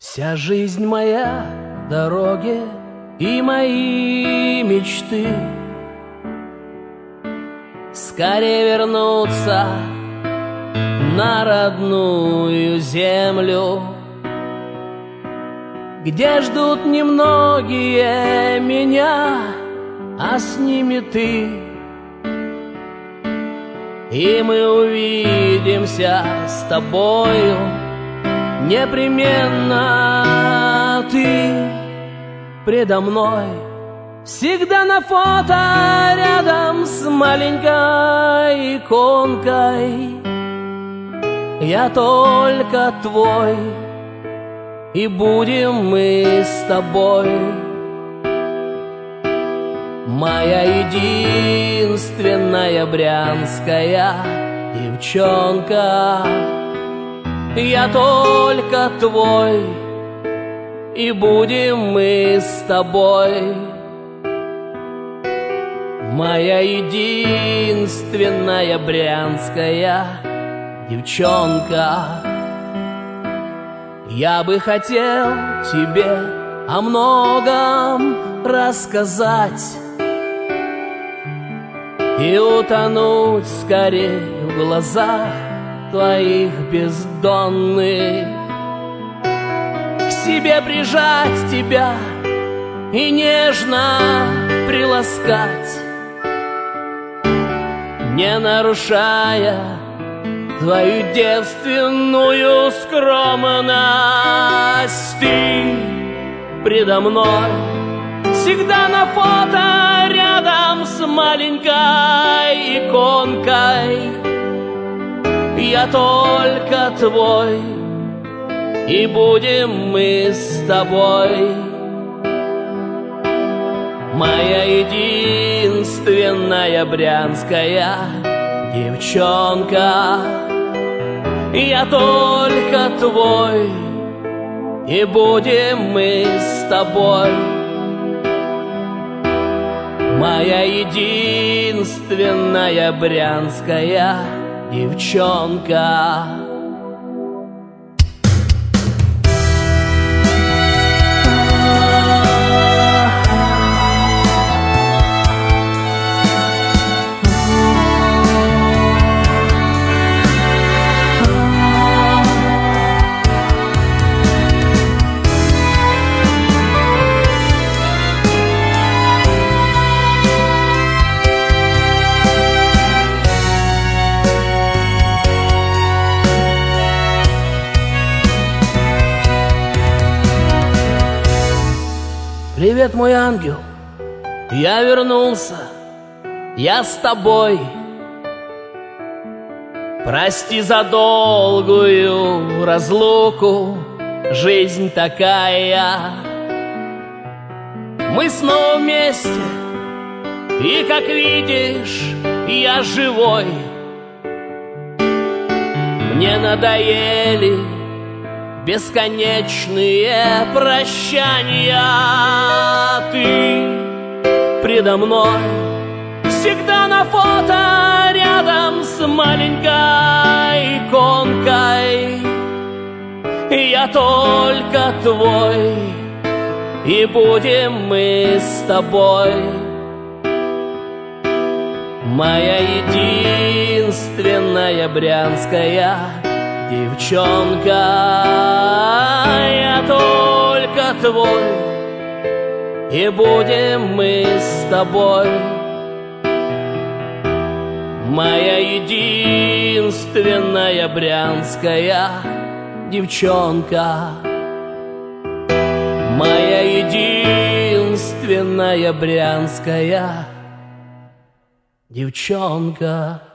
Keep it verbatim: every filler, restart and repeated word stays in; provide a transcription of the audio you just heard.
Вся жизнь моя — дороги и мои мечты. Скорее вернуться на родную землю, где ждут немногие меня, а с ними ты. И мы увидимся с тобою непременно. Ты предо мной всегда на фото, рядом с маленькой иконкой. Я только твой, и будем мы с тобой. Моя единственная брянская девчонка. Я только твой, и будем мы с тобой. Моя единственная брянская девчонка. Я бы хотел тебе о многом рассказать и утонуть скорее в глазах твоих бездонных, к себе прижать тебя и нежно приласкать, не нарушая твою девственную скромность. Ты предо мной всегда на фото, рядом с маленькой иконкой. Я только твой, и будем мы с тобой. Моя единственная брянская девчонка. Я только твой, и будем мы с тобой. Моя единственная брянская девчонка. Привет, мой ангел, я вернулся, я с тобой. Прости за долгую разлуку, жизнь такая. Мы снова вместе, и, как видишь, я живой. Мне надоели бесконечные прощания. Ты предо мной всегда на фото, рядом с маленькой иконкой. Я только твой, и будем мы с тобой. Моя единственная брянская девчонка. Я только твой, и будем мы с тобой. Моя единственная брянская девчонка. Моя единственная брянская девчонка.